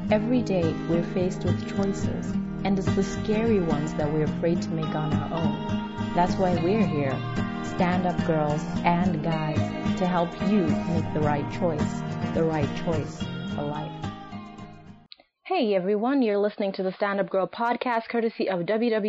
Every day we're faced with choices, and it's the scary ones that we're afraid to make on our own. That's why we're here, stand-up girls and guys, to help you make the right choice for life. Hey everyone, you're listening to the Stand Up Girl podcast courtesy of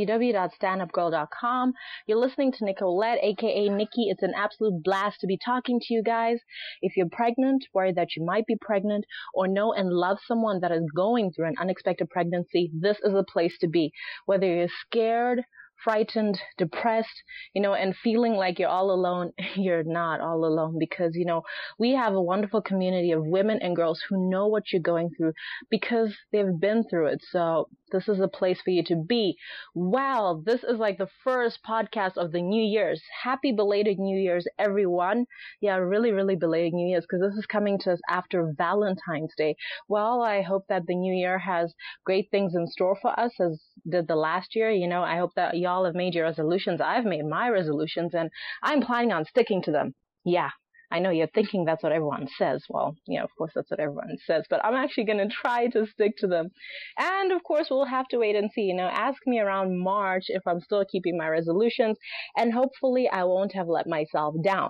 www.standupgirl.com. You're listening to Nicolette, aka Nikki. It's an absolute blast to be talking to you guys. If you're pregnant, worried that you might be pregnant, or know and love someone that is going through an unexpected pregnancy, this is the place to be. Whether you're scared, frightened, depressed, and feeling like you're all alone, you're not all alone, because, we have a wonderful community of women and girls who know what you're going through because they've been through it. So this is a place for you to be. Wow, this is like the first podcast of the New Year's. Happy belated New Year's, everyone. Yeah, really, really belated New Year's, because this is coming to us after Valentine's Day. Well, I hope that the new year has great things in store for us, as did the last year. I hope that y'all have made your resolutions. I've made my resolutions, and I'm planning on sticking to them. Yeah, I know you're thinking that's what everyone says. Well, of course that's what everyone says, but I'm actually going to try to stick to them. And of course, we'll have to wait and see. Ask me around March if I'm still keeping my resolutions, and hopefully I won't have let myself down.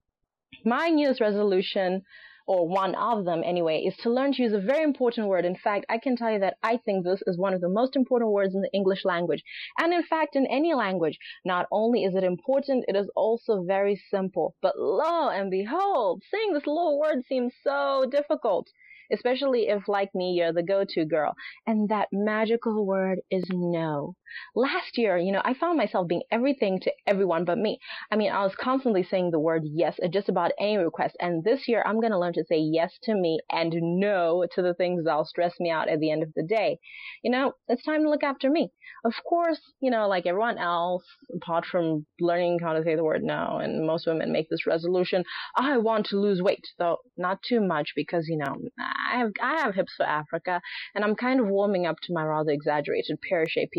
My New Year's resolution, or one of them anyway, is to learn to use a very important word. In fact, I can tell you that I think this is one of the most important words in the English language. And in fact, in any language, not only is it important, it is also very simple. But lo and behold, saying this little word seems so difficult, especially if, like me, you're the go-to girl. And that magical word is no. Last year, I found myself being everything to everyone but me. I was constantly saying the word yes at just about any request. And this year, I'm going to learn to say yes to me and no to the things that'll stress me out at the end of the day. It's time to look after me. Of course, like everyone else, apart from learning how to say the word no, and most women make this resolution, I want to lose weight, though not too much, because, I have hips for Africa, and I'm kind of warming up to my rather exaggerated pear shape,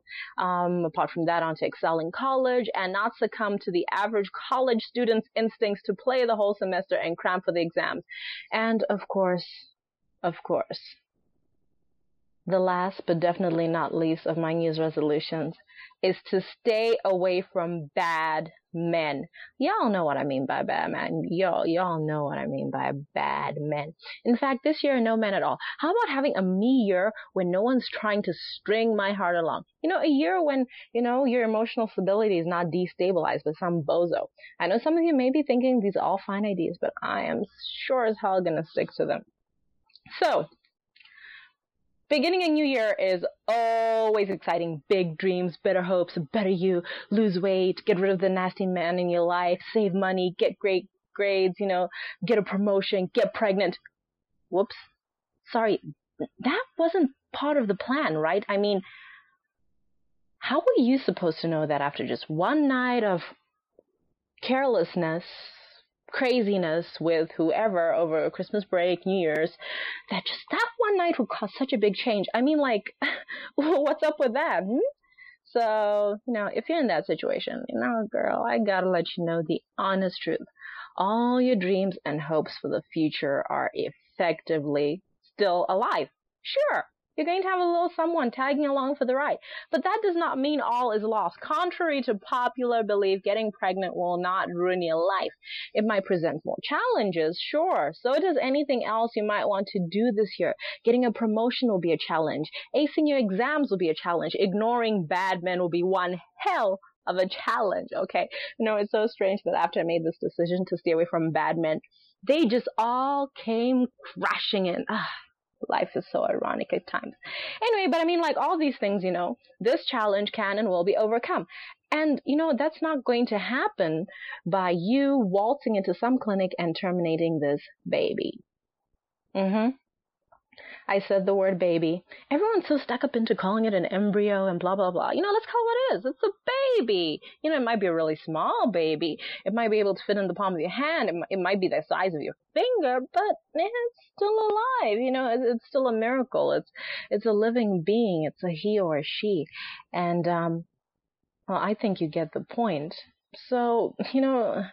apart from that, I want to excel in college and not succumb to the average college student's instincts to play the whole semester and cram for the exams. And of course, the last but definitely not least of my New Year's resolutions is to stay away from bad men. Y'all know what I mean by bad men. Y'all know what I mean by bad men. In fact, this year, no men at all. How about having a me year when no one's trying to string my heart along? A year when, your emotional stability is not destabilized by some bozo. I know some of you may be thinking these are all fine ideas, but I am sure as hell gonna stick to them. So, beginning a new year is always exciting. Big dreams, better hopes, a better you, lose weight, get rid of the nasty man in your life, save money, get great grades, get a promotion, get pregnant. Whoops. Sorry, that wasn't part of the plan, right? How were you supposed to know that after just one night of carelessness, craziness with whoever over Christmas break, New Year's, that just that one night would cause such a big change? What's up with that? So, if you're in that situation, girl, I gotta let you know the honest truth. All your dreams and hopes for the future are effectively still alive. Sure, you're going to have a little someone tagging along for the ride. But that does not mean all is lost. Contrary to popular belief, getting pregnant will not ruin your life. It might present more challenges, sure. So does anything else you might want to do this year. Getting a promotion will be a challenge. Acing your exams will be a challenge. Ignoring bad men will be one hell of a challenge, okay? It's so strange that after I made this decision to stay away from bad men, they just all came crashing in. Life is so ironic at times. Anyway, but all these things, this challenge can and will be overcome. And, that's not going to happen by you waltzing into some clinic and terminating this baby. I said the word baby. Everyone's so stuck up into calling it an embryo and blah, blah, blah. Let's call it what it is. It's a baby. It might be a really small baby. It might be able to fit in the palm of your hand. It might be the size of your finger, but it's still alive. It's still a miracle. It's a living being. It's a he or a she. And, I think you get the point. So,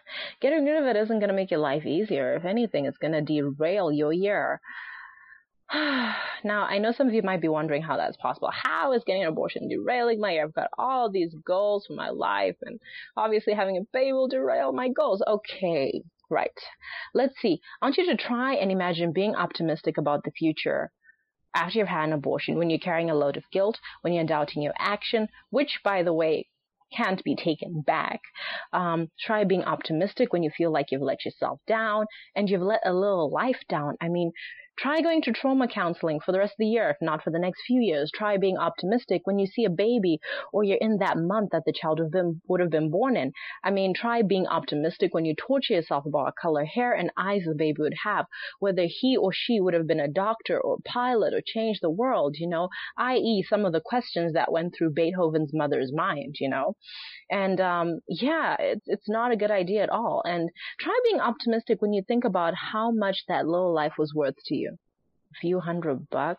getting rid of it isn't going to make your life easier. If anything, it's going to derail your year. Now, I know some of you might be wondering how that's possible. How is getting an abortion derailing my year? I've got all these goals for my life, and obviously having a baby will derail my goals. Okay, right. Let's see. I want you to try and imagine being optimistic about the future after you've had an abortion, when you're carrying a load of guilt, when you're doubting your action, which, by the way, can't be taken back. Try being optimistic when you feel like you've let yourself down and you've let a little life down. I mean, try going to trauma counseling for the rest of the year, if not for the next few years. Try being optimistic when you see a baby or you're in that month that the child would have been born in. I mean, try being optimistic when you torture yourself about what color hair and eyes the baby would have, whether he or she would have been a doctor or a pilot or changed the world, i.e. some of the questions that went through Beethoven's mother's mind, And yeah, it's not a good idea at all. And try being optimistic when you think about how much that little life was worth to you. A few $100.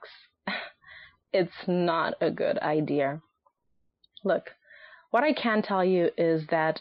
It's not a good idea. Look, what I can tell you is that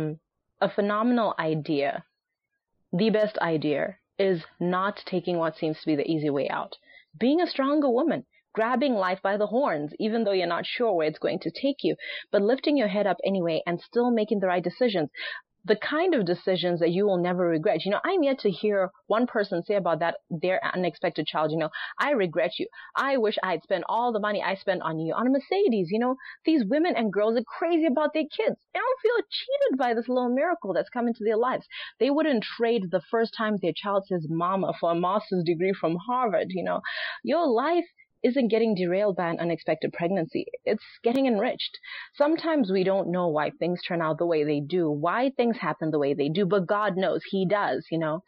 a phenomenal idea, the best idea, is not taking what seems to be the easy way out. Being a stronger woman, grabbing life by the horns, even though you're not sure where it's going to take you, but lifting your head up anyway and still making the right decisions. The kind of decisions that you will never regret. I'm yet to hear one person say about their unexpected child, I regret you. I wish I had spent all the money I spent on you on a Mercedes. These women and girls are crazy about their kids. They don't feel cheated by this little miracle that's come into their lives. They wouldn't trade the first time their child says mama for a master's degree from Harvard. Your life isn't getting derailed by an unexpected pregnancy. It's getting enriched. Sometimes we don't know why things turn out the way they do, why things happen the way they do, but God knows. He does,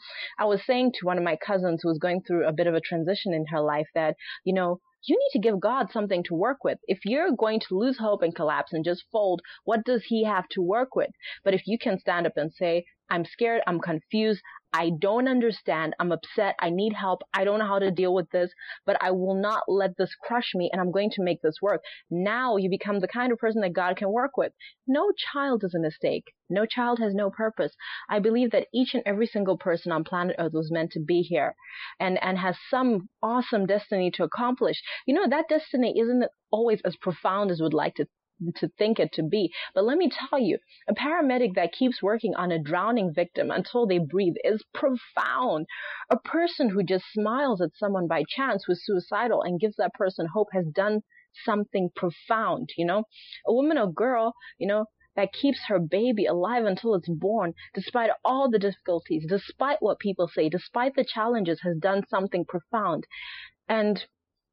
I was saying to one of my cousins who was going through a bit of a transition in her life that, you need to give God something to work with. If you're going to lose hope and collapse and just fold, what does he have to work with? But if you can stand up and say, I'm scared, I'm confused, I don't understand, I'm upset, I need help, I don't know how to deal with this, but I will not let this crush me and I'm going to make this work. Now you become the kind of person that God can work with. No child is a mistake. No child has no purpose. I believe that each and every single person on planet Earth was meant to be here and has some awesome destiny to accomplish. That destiny isn't always as profound as we'd like to think it to be. But let me tell you, a paramedic that keeps working on a drowning victim until they breathe is profound. A person who just smiles at someone by chance who's suicidal and gives that person hope has done something profound, A woman or girl, that keeps her baby alive until it's born, despite all the difficulties, despite what people say, despite the challenges, has done something profound. And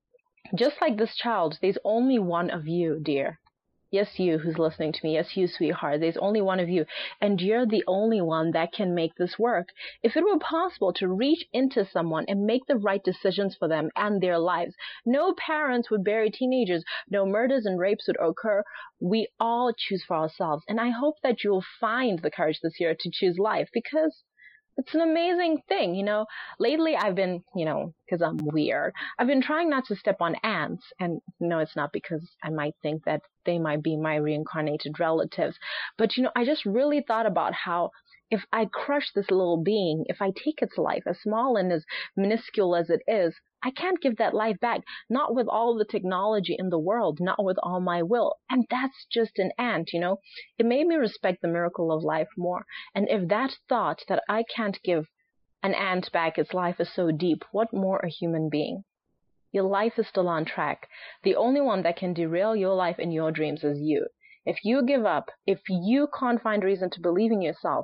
just like this child, there's only one of you, dear. Yes, you who's listening to me. Yes, you, sweetheart. There's only one of you. And you're the only one that can make this work. If it were possible to reach into someone and make the right decisions for them and their lives, no parents would bury teenagers. No murders and rapes would occur. We all choose for ourselves. And I hope that you'll find the courage this year to choose life, because it's an amazing thing, Lately I've been, because I'm weird, I've been trying not to step on ants. And no, it's not because I might think that they might be my reincarnated relatives. But, I just really thought about how if I crush this little being, if I take its life, as small and as minuscule as it is, I can't give that life back, not with all the technology in the world, not with all my will. And that's just an ant, It made me respect the miracle of life more. And if that thought that I can't give an ant back its life is so deep, what more a human being? Your life is still on track. The only one that can derail your life and your dreams is you. If you give up, if you can't find reason to believe in yourself,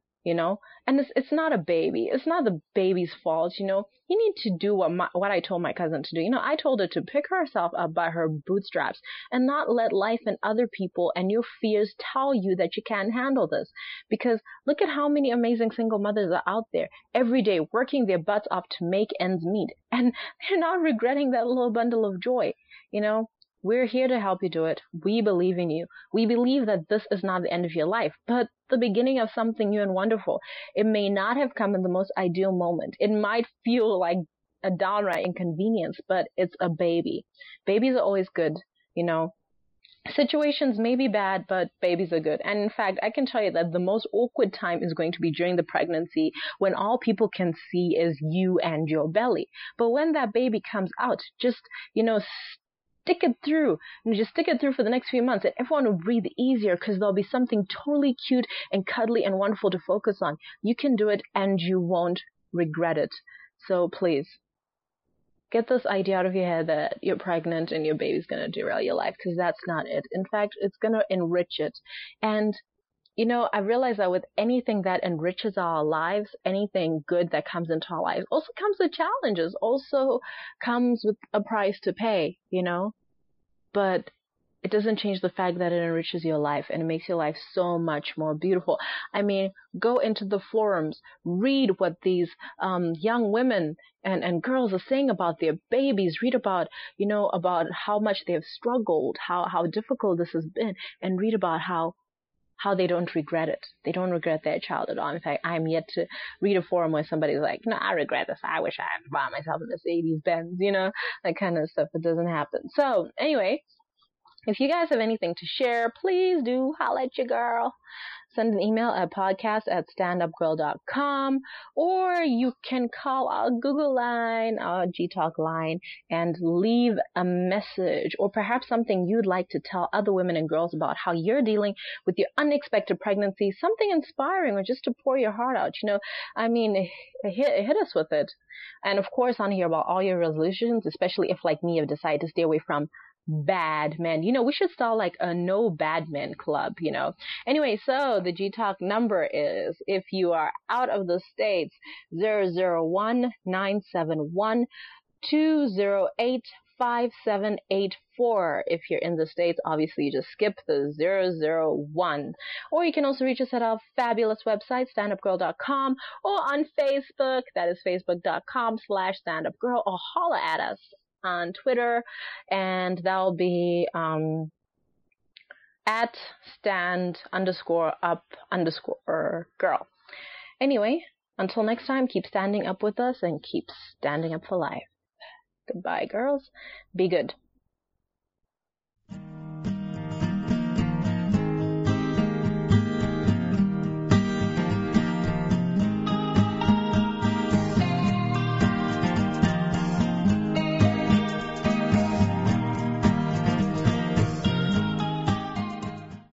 and it's not a baby. It's not the baby's fault, You need to do what I told my cousin to do. I told her to pick herself up by her bootstraps and not let life and other people and your fears tell you that you can't handle this. Because look at how many amazing single mothers are out there every day working their butts off to make ends meet. And they're not regretting that little bundle of joy, We're here to help you do it. We believe in you. We believe that this is not the end of your life, but the beginning of something new and wonderful. It may not have come in the most ideal moment. It might feel like a downright inconvenience, but it's a baby. Babies are always good, Situations may be bad, but babies are good. And in fact, I can tell you that the most awkward time is going to be during the pregnancy, when all people can see is you and your belly. But when that baby comes out, just, stick it through, and just stick it through for the next few months, and everyone will breathe easier because there'll be something totally cute and cuddly and wonderful to focus on. You can do it and you won't regret it. So please, get this idea out of your head that you're pregnant and your baby's going to derail your life, because that's not it. In fact, it's going to enrich it. And, I realize that with anything that enriches our lives, anything good that comes into our lives also comes with challenges, also comes with a price to pay, But it doesn't change the fact that it enriches your life and it makes your life so much more beautiful. I mean, go into the forums, read what these young women and girls are saying about their babies, read about, about how much they have struggled, how difficult this has been, and read about how they don't regret it. They don't regret their child at all. In fact, I'm yet to read a forum where somebody's like, no, I regret this. I wish I had bought myself a Mercedes Benz, that kind of stuff. It doesn't happen. So anyway, if you guys have anything to share, please do holla at your girl. Send an email at podcast@standupgirl.com, or you can call our Google line, our G-Talk line, and leave a message, or perhaps something you'd like to tell other women and girls about how you're dealing with your unexpected pregnancy, something inspiring, or just to pour your heart out. I mean, hit us with it. And of course, I want to hear about all your resolutions, especially if, like me, you've decided to stay away from bad men. We should start like a no bad men club, Anyway, so the G-Talk number is, if you are out of the States, 001-971-208-5784. If you're in the States, obviously you just skip the 001. Or you can also reach us at our fabulous website, standupgirl.com, or on Facebook, that is facebook.com/standupgirl, or holla at us on Twitter, and that'll be at stand_up_girl. Anyway, until next time, keep standing up with us and keep standing up for life. Goodbye, girls. Be good.